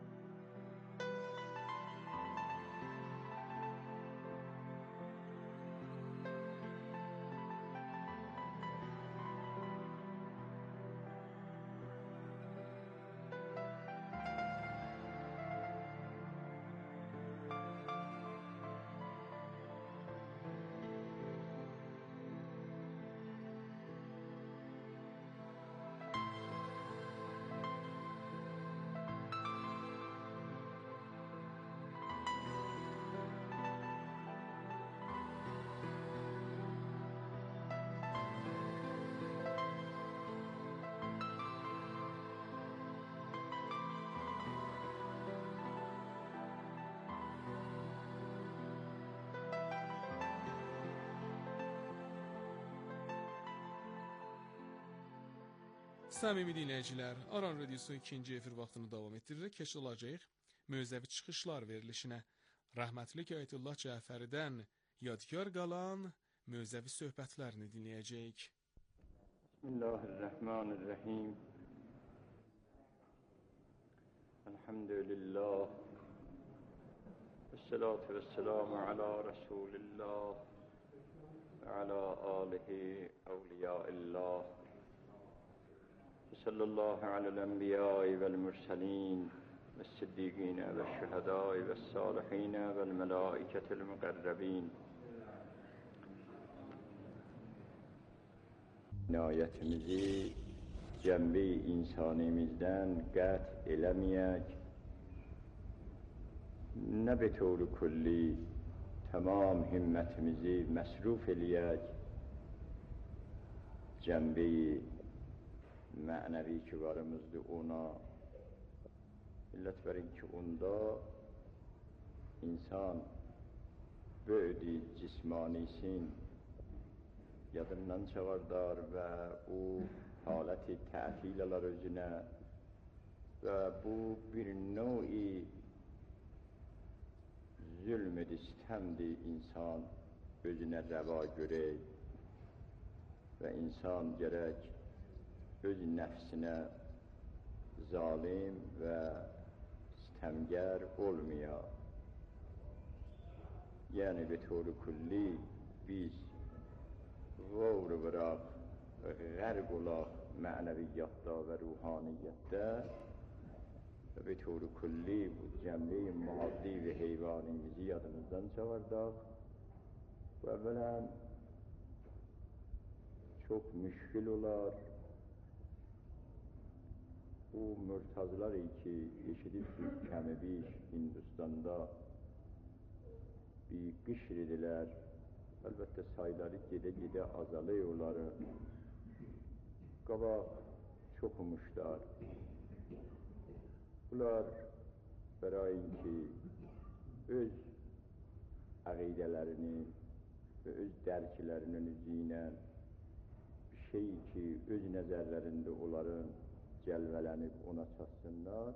Səmimi dinləyicilər, Aran Radiosu ikinci efir vaxtını davam etdirirək, keçid olacaq mövzəvi çıxışlar verilişinə. Rəhmətlik Ayətullah Cəfəridən yadgar qalan mövzəvi söhbətlərini dinləyəcəyik. Bismillahirrahmanirrahim. Elhamdülillah. Vessalatu vesselamu ala Resulillah və ala alihi evliyaillah. صلى الله على الأنبياء والمرسلين والصديقين والشهداء والصالحين والملائكة المقربين. İnayətimizi cəmbi insanimizdən qət eləməyək, nə bir tövr külli tamam himmətimizi məsruf eləyək, cəmbi mənəvi ki varımızdır ona, illət verin ki onda insan böyüdü cismanisin yadından çavardar və o haləti tətil alar özünə və bu bir növi zülm-i istəmdir insan özünə rəva görək və insan gərək öz nəfsinə zalim və istəmgər olmaya. Yəni bir tövr külli biz vəvr vıraq, qərq olaq mənəviyyatda və ruhaniyyətdə və bir tövr külli bu cəmli maddi və heyvanimizi yadımızdan çavardaq və əvvələn çox müşkil olar. Bu mürtazılar ki eşidirsiniz kəmi bir Hindistanda bir qışr edilər. Əlbəttə sayları gedə-gedə azalıyor onları. Qabaq çox umuşlar. Bunlar bərayin ki öz əqidələrini və öz dərkilərinin üzüylə bir şey ki öz nəzərlərində onların cəlvələnib ona çatsınlar.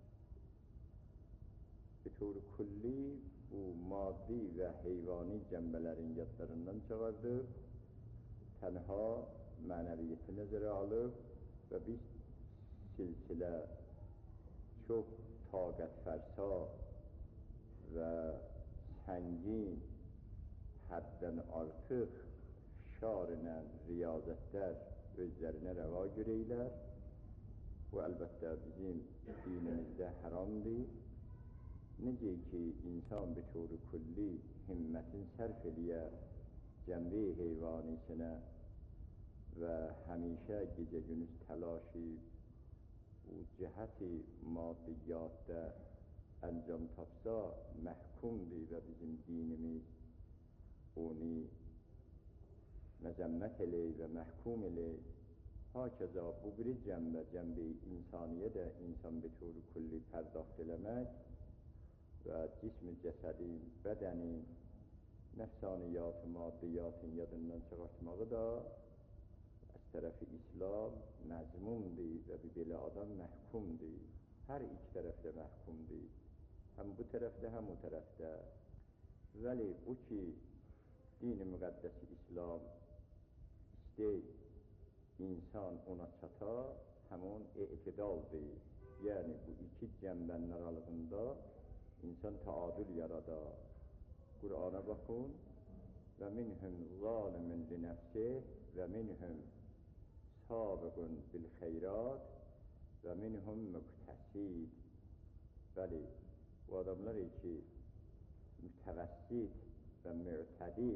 Bir tövr külli bu maddi və heyvani cəmbələrin yadlarından çağırdı, tənha mənəviyyəti nəzərə alıb və bir silsilə çox taqət fərsa və səngin, həddən artıq fişar ilə riyazətlər özlərinə rəva görəylər. Bu əlbəttə bizim dinimizdə haramdır. Necə ki insan bir tövr külli himmətin sərf eləyə cəmbi heyvanisinə və həmişə gecə-gündüz təlaşi bu cəhəti maddiyyatda əncam tapsa məhkumdur və bizim dinimiz onu məzəmmət eləyir və məhkum eləyir. hakeza bu biri cəmbe insaniyə də insan bir turu kulli pərdaxt eləmək və cismi cəsədin, bədənin, nəfsaniyyatı, maddiyatın yadından çıxartmağı da az tərəfi İslam məzmundur və bir belə adam məhkumdur. Hər iki tərəfdə məhkumdur. Həm bu tərəfdə, həm o tərəfdə. Vəli bu ki, din-i müqəddəsi İslam istey, insan ona çata, həmin etidaldır. Yəni, bu iki cəmbənin aralığında insan taadül yarada. Qur'ana baxın. Və minhum zalimin li nəfsih və minhum sabiqun bil xeyrat və minhum müqtəsid. Bəli, bu adamlar ki, mütəvəssit və mü'tədil,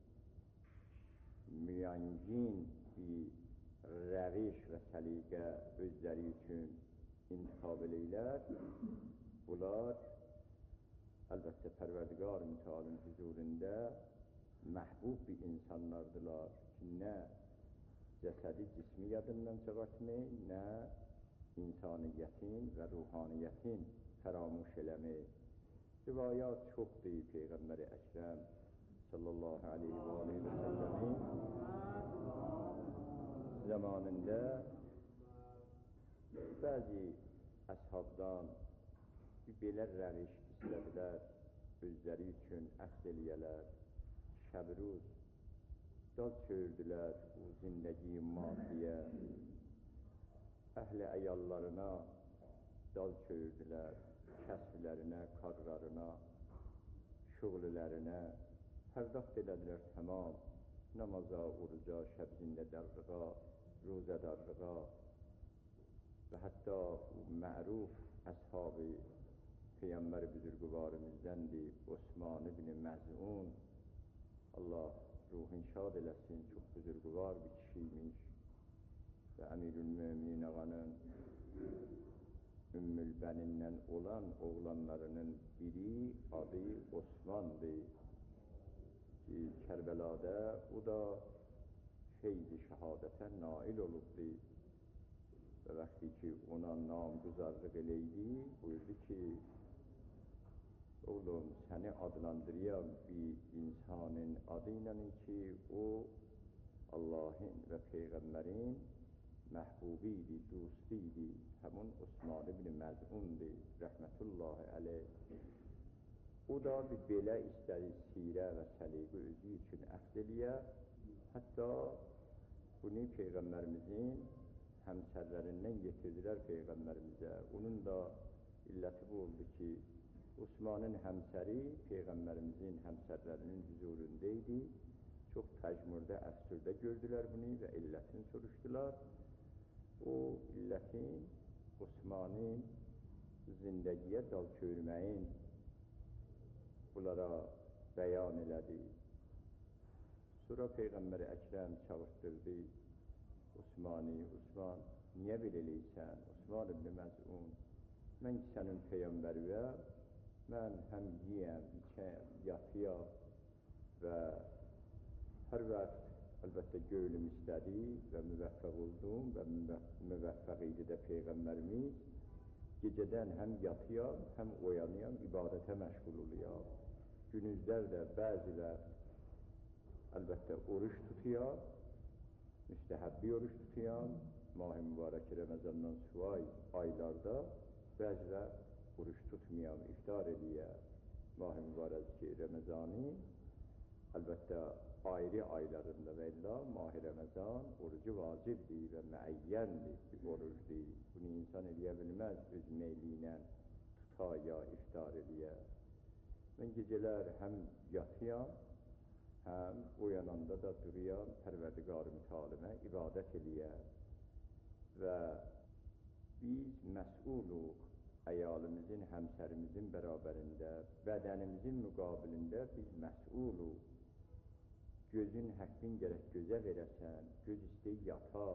müyəngin bir rəviş və səliqə özləri üçün intixab eləyirlər. Bunlar əlbəttə Pərverdigar mütəalın huzurunda məhbub bir insanlardılar ki, nə cəsədi cismi yadından çıxartmayın, nə insaniyyətin və ruhaniyyətin fəramuş eləmək. Rivayat çoxdur Peyğəmbər-i Əkrəm sallallahu aleyhi və səlləmin zamanında bəzi əshabdan bir belə rəviş istədilər, özləri üçün əxz eləyələr, şəb-ruz dal çövürdülər bu zindəgi maddiyə, əhli əyallarına dal çövürdülər, kəsblərinə, karlarına, şuğlulərinə pərdaxt elədilər tamam, namaza, oruca, şəb-zində dərrığa, rozadarlığa və hətta məruf əshab-ı Peyğəmbər büzürgüvarımızdəndir, Osman ibn Məz'un, Allah ruhun şad eləsin, çox büzürgüvar bir kişiymiş və Əmirül-Möminin ağanın Ümmül-Bənindən olan oğlanlarının biri adı Osmandır ki, Kərbəlada o da feyz-i şəhadətə nail olubdur və vaxtı ki, ona namgüzarlıq eləydi, buyurdu ki, oğlum, səni adlandırıyam bir insanın adıyla ki, o Allahın və Peyğəmbərin məhbubidir, dostidir, həmin Osman ibn Məz'undur, rəhmətullahi aleyh. O da bir belə istədi sirə və səliqə özü üçün əxz eləyə, hətta bunu Peyğəmbərimizin həmsərlərindən getirdilər Peyğəmbərimizə. Onun da illəti bu oldu ki, Osmanın həmsəri Peyğəmbərimizin həmsərlərinin huzurundaydı. Çox təcmürdə, əfsürdə gördülər bunu və illətini soruşdular. O illətin Osmanın zindəgiyə dal çövürməyin bunlara bəyan elədi. Sonra Peyğəmbər-i Əkrəm çağırtdırdı Osmanı. Osman, niyə belə eləysən? Osman ibn Məz'un, mən ki sənin Peyğəmbəriyəm, mən həm yiyəm, içəyəm, yatıyam və hər vaxt əlbəttə gönlüm istədi və müvəffəq oldum və müvəffəq idi də Peyğəmbərimiz. Gecədən həm yatıyam, həm oyanıyam, ibadətə məşğul oluyam. Günüzlər də bəzilər əlbəttə oruç tutuyam, müstəhəbbi oruç tutuyam, Mah-i Mübarək Ramazandan sonra aylarda bəzilər oruç tutmayam, iftar eləyəm. Mah-i Mübarək Ramazanı əlbəttə ayrı aylarında və illa Mah-i Ramazan orucu vacibdir və müəyyəndir bir orucdur. Bunu insan eləyə bilməz, öz meyliylə tuta ya iftar eləyə. Mən gecələr həm yatıyam, həm oyananda da duruyam, Pərverdigar-ı Mütəalimə ibadət eləyəm. Və biz məsulluq əyalimizin, həmsərimizin bərabərində, bədənimizin müqabilində biz məsulluq. Gözün həqqin gərək gözə verəsən, göz istəyir yata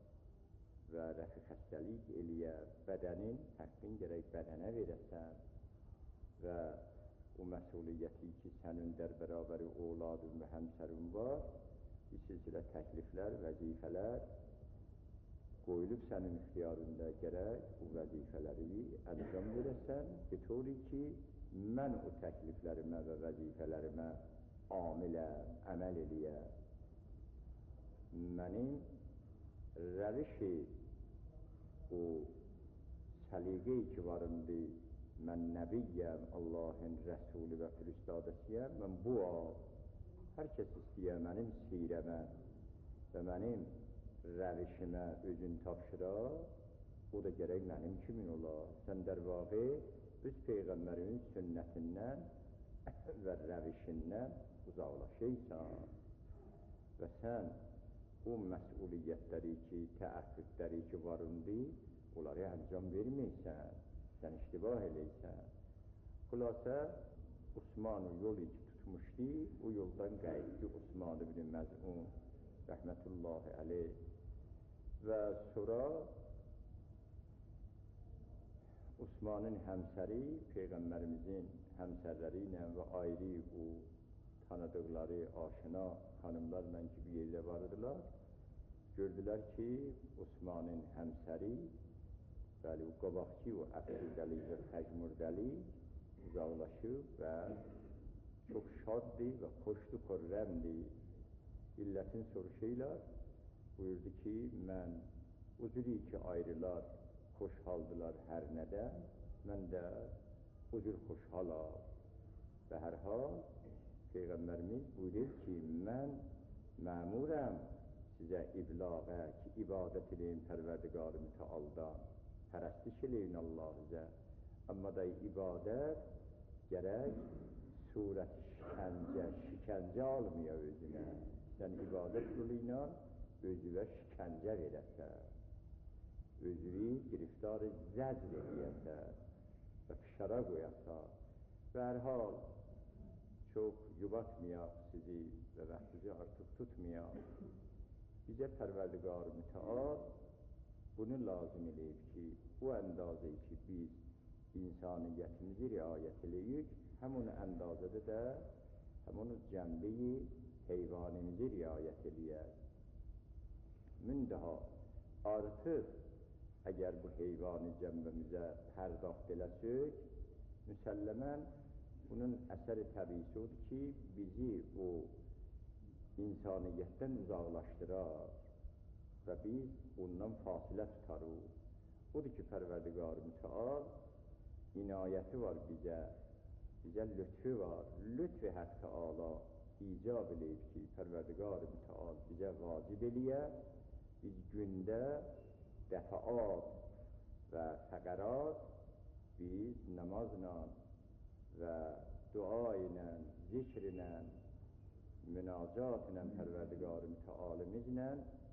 və rəfi xəstəlik eləyə, bədənin həqqin gərək bədənə verəsən və o məsuliyyəti ki, sənin dər bərabəri oğladın və həmsərin var, bir silsilə təkliflər, vəzifələr qoyulub sənin ixtiyarında gərək bu vəzifələri əncam verəsən, betorí ki, mən o təkliflərimə və vəzifələrimə amiləm, əməl eləyəm. Mənim rəvişi o səliqə-i ki varımdır, mən nəbiyyəm, Allahın rəsulü və firistadəsiyəm, mən bu hər kəs istəyər mənim sirəmə və mənim rəvişimə özün tapşıra, o da gərək mənim kimin ola. Sən der vaqi öz Peyğəmbərin sünnətindən və rəvişindən uzaqlaşıysan və sən o məsuliyyətləri ki, təəqqüdləri ki varındır, onları əncam verməysən, sən iştibah eləysən. Xülasə, Osman yolu ki tutmuşdu, o yoldan qayıtdı Osman ibn Məz'un rəhmətullahi aleyh və sonra Osmanın həmsəri, Peyğəmbərimizin həmsərləri ilə və ayrı o tanıdıqları aşina xanımlarla ki bir yerdə vardılar, gördülər ki, Osmanın həmsəri, bəli, o qabaqçı, o əfsürdəli və təcmürdəli uzaqlaşıb və çox şaddır və xoşdur, xürrəmdir. İllətini soruşuylar, buyurdu ki, mən o cürü ki ayrılar, xoşhaldılar hər nədən, mən də o cür xoşhalam. Və hər hal, Peyğəmbərimiz buyurur ki, mən məmurəm sizə iblağə ki, ibadət edin Pərverdigar-ı Müteal'dan, pərəstiş eləyin Allah'ıza. Amma da ibadət gərək surət şikəncə almaya özünə. Sən ibadət yolu ilə özüvə şikəncə verəsən, özüvi giriftar-ı zəcr eləyəsən və fişara qoyasan. Və hər hal, çox yubatmayaq sizi və vaxtınızı artıq tutmayaq. Bizə Pərverdigar-ı Müteal bunu lazım eləyib ki, o əndazı ki, biz insaniyyətimizi riayət eləyik, həmun əndazədə də həmun cəmbəyi heyvanimizi riayət eləyək. Mündəha, artıq əgər bu heyvani cəmbəmizə pərdaxt eləsək, müsəlləmən bunun əsəri təbiisi odur ki, bizi o insaniyyətdən uzaqlaşdırar və biz ondan fasilə tutarıq. Odur ki, Pərverdigar-ı Müteal inayəti var bizə lütfü var. Lütf-i Həqqə Ala icab eləyib ki, Pərverdigar-ı Müteal bizə vacib eləyə, biz gündə dəfəat və fəqərat biz namazla və dua ilə, zikr ilə, münacat ilə Pərverdigar-ı Mütealimizlə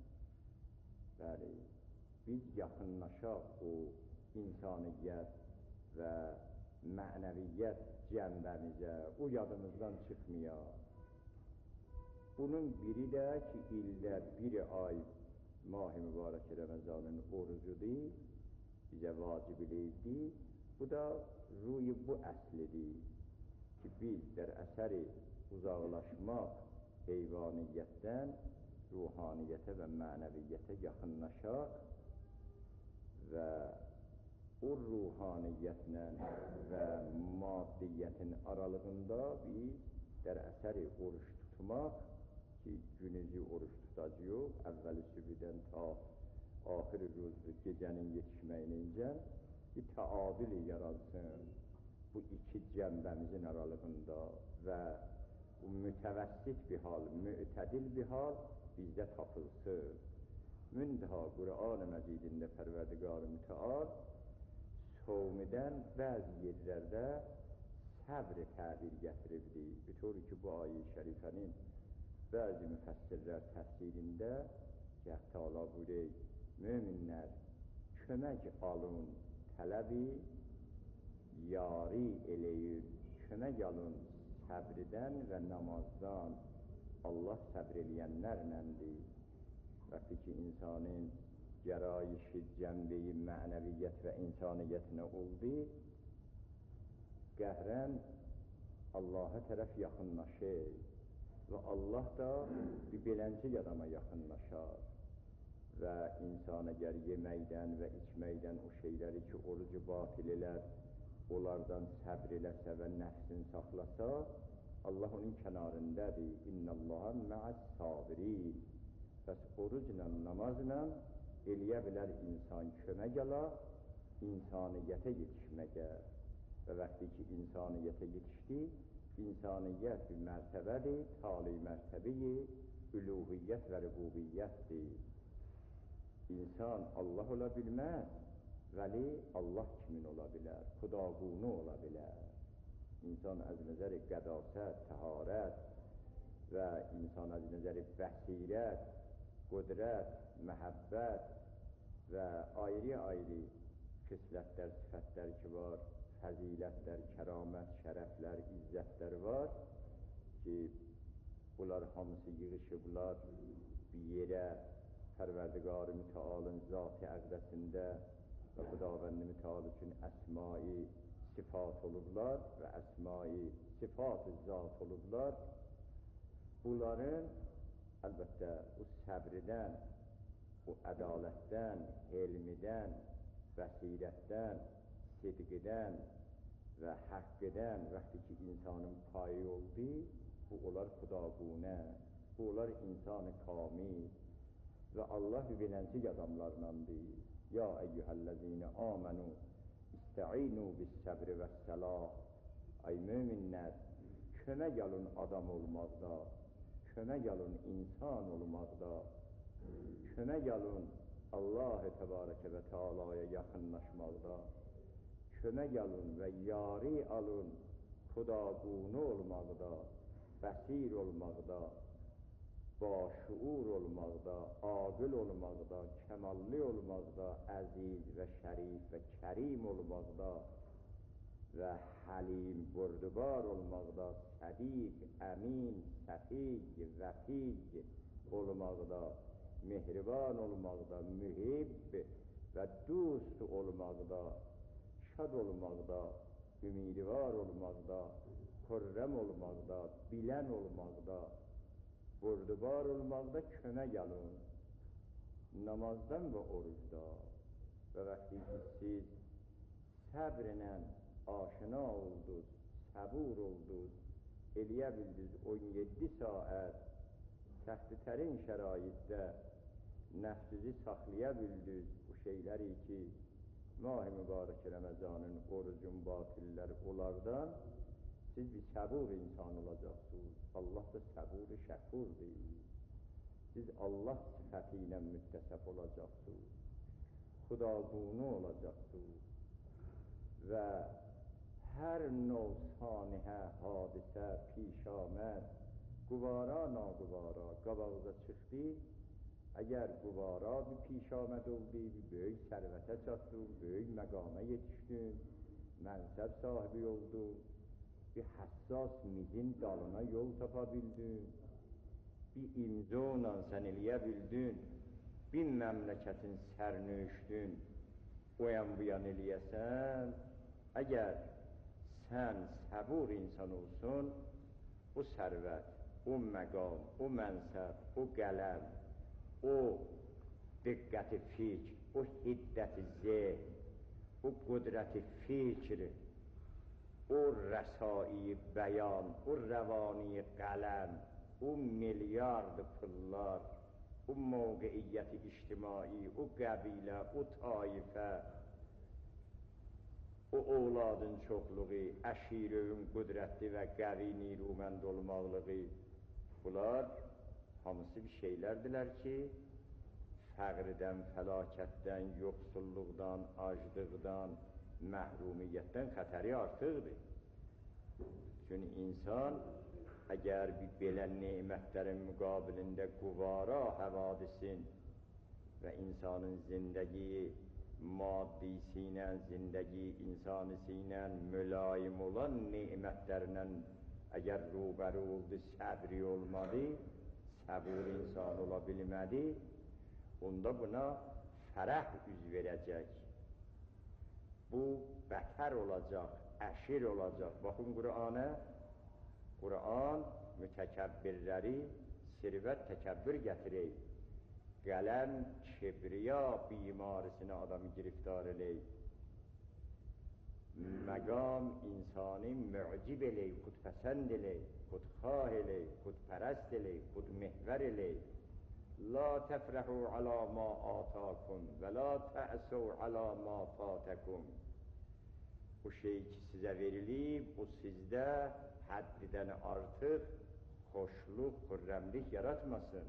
bəli, biz yaxınlaşaq o insaniyyət və mənəviyyət cəmbəmizə, o yadımızdan çıxmayaq. Bunun biri də ki, ildə bir ay Mah-ı Mübarək Ramazanın orucudur, bizə vacib eləyibdir. Bu da ruyu bu əslidir ki, biz der əsəri uzaqlaşmaq heyvaniyyətdən ruhaniyyətə və mənəviyyətə yaxınlaşaq və o ruhaniyyətlə və maddiyyətin aralığında biz der əsəri oruç tutmaq ki, günüzü oruç tutacaq, əvvəli sübüdən ta axiri rüzü gecənin yetişməyincə bir təadül yaransın bu iki cəmbəmizin aralığında və bu mütəvəssit bir hal, mütədil bir hal bizdə tapılsın. Mündəha Qur'an-ı Məcidində Pərverdigar-ı Müteal sovmidən bəzi yerlərdə səbr-i təbir gətiribdi. Bitoru ki, bu ayə-i şərifənin bəzi müfəssirlər təfsirində Həq Teala buyurur, möminlər kömək alın tələbi, yari eləyin, kömək alın səbrdən və namazdan. Allah səbr eləyənlərləndir. Vəqti ki, insanın gərayişi, cəmbəyi, mənəviyyət və insaniyyətinə oldu, qəhrən Allaha tərəf yaxınlaşır və Allah da bir beləncə adama yaxınlaşar və insan əgər yeməkdən və içməkdən o şeyləri ki, orucu batil elər, onlardan səbr eləsə və nəfsini saxlasa, Allah onun kənarındadır. İnnəllaha məəs-sabirin. Bəs orucla, namazla eləyə bilər insan kömək ala, insaniyyətə yetişməyə. Və vaxtı ki, insaniyyətə yetişdi, insaniyyət bir mərtəbədir, tali mərtəbəyi, üluhiyyət və rübubiyyətdir. İnsan Allah ola bilməz, vəli Allah kimin ola bilər, xudaqunu ola bilər. İnsan az nəzəri qədasət, təharət və insan az nəzəri bəsirət, qudrət, məhəbbət və ayrı-ayrı xislətlər, sifətlər ki var, fəzilətlər, kəramət, şərəflər, izzətlər var ki, bunlar hamısı yığışıblar bir yerə Pərverdigar-ı Mütealın zat-ı əqdəsində və Xudavənd-i Müteal üçün əsma-i sifat olublar və əsma-i sifat-ı zat olublar. Bunların əlbəttə o səbridən, o ədalətdən, helmidən, bəsirətdən, sidqidən və həqqədən vaxtı ki, insanın payı oldu, bu olar xudaqunə, bu olar insan-ı kamil və Allah bilənçik adamlarındandır. Ya eyyühəl-ləzine amenu istəinu bis-səbri və-səlah. Ay müminlər, kömək alın adam olmaqda, kömək alın insan olmaqda, kömək alın Allah-u Təbarəkə və Teala'ya yaxınlaşmaqda, kömək alın və yari alın xudaqunu olmaqda, bəsir olmaqda, başuur olmaqda, aqil olmaqda, kəmalli olmaqda, əziz və şərif və kərim olmaqda və həlim, burdubar olmaqda, sədiq, əmin, səfiq, vəfiq olmaqda, mehriban olmaqda, mühib və dost olmaqda, şad olmaqda, ümidvar olmaqda, xürrəm olmaqda, bilən olmaqda, burdubar olmaqda kömək alın, namazdan və orucda və vaxtı ki, siz səbrlə aşina oldunuz, səbur oldunuz, eləyə bildiniz 17 saat səxti-tərin şəraitdə nəfsizi saxlaya bildiniz bu şeyləri ki, Mah-ı Mübarək Ramazanın orucun batillər onlardan siz bir səbur insan olacaqsınız. Allah da səbur-ı şəkurdur. Siz Allah sifəti ilə müttəsəf olacaqsınız. Xudaqunu olacaqsınız. Və hər növ sanihə, hadisə, pişaməd, quvara, naquvara, qabağıza çıxdı. Əgər quvara bir pişaməd oldu, bir böyük sərvətə çatdın, böyük məqama yetişdin, mənsəb sahibi oldun, bir həssas mizin dalına yol tapa bildin, bir imzonla sən eləyə bildin, bir məmləkətin sərnüşdün, o yan bu yan eləyəsən, əgər sən səbur insan olsun, o sərvət, o məqam, o mənsəb, o qələm, o diqqəti fikr, o hiddəti zeh, o qudrəti fikr, o rəsai bəyan, o rəvani qələm, o milyard pullar, o mövqeiyyəti ictimai, o qəbilə, o taifə, o ovladın çoxluğu, əşirövün qudrətli və qəvi nirumənd olmaqlığı, bunlar hamısı bir şeylərdilər ki, fəqrdən, fəlakətdən, yoxsulluqdan, aclıqdan, məhrumiyyətdən xətəri artıqdır. Çünki insan əgər bir belə nemətlərin müqabilində quvara həvadisin və insanın zindəgi maddisi ilə, zindəgi insanisi ilə mülayim olan nemətlərlə əgər rubəri oldu, səbri olmadı, səbur insan ola bilmədi, onda buna fərəh üz verəcək. Bu bətər olacaq, əşir olacaq. Baxın Qur'ana, Qur'an mütəkəbbirləri sirvət təkəbbür gətirək. qələm kibriya bimarisini adamı giriftar eləyib. مقام انسانی معجب الی خودپسند الی خودخواه الی خودپرست الی خودمحور الی لا تفرحوا علی ما آتاکم ولا تعسوا علی ما فاتکم. O şey ki sizə verilib, o sizdə həddidən artıq xoşluq, xürrəmlik yaratmasın.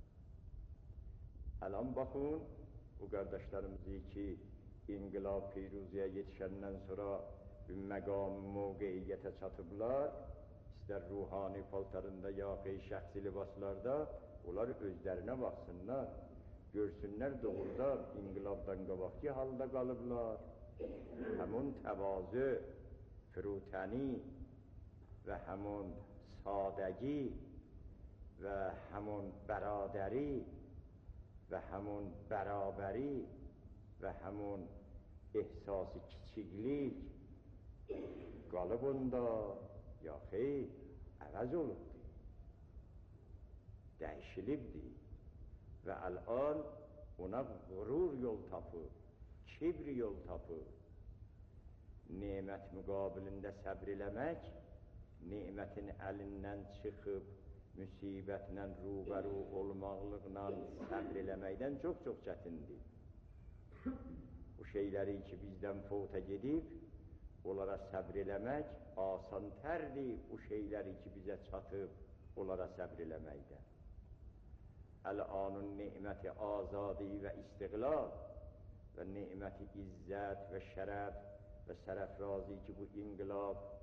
Alan baxın, bu qardaşlarımızı ki, İnqilab Piruziyyə yetişəndən sonra bir məqam mövqeyiyyətə çatıblar, istər ruhani paltarında, yaxud şəxsi libaslarda, onlar özlərinə baxsınlar, görsünlər doğruda inqilabdan qabaqki halda qalıblar. Həmun təvazö, firutəni və həmun sadəgi və həmun bərabəri və həmun bərabəri və həmun ehsas-ı kiçiklik qalıb onda, ya xeyr, əvəz olubdur, dəyişilibdir və əl-an ona qürur yol tapıb, kibr yol tapıb. Nemət müqabilində səbr eləmək, nemətin əlindən çıxıb, müsibətlə rubəru olmaqlıqla səbr eləməkdən çox-çox çətindir. Bu şeyləri ki bizdən fövtə gedib, onlara səbr eləmək asantərdir, bu şeyləri ki bizə çatıb, onlara səbr eləməkdən. Əl-anun neməti azadi və istiqlal və neməti izzət və şərəf və sərəfrazi ki bu inqilab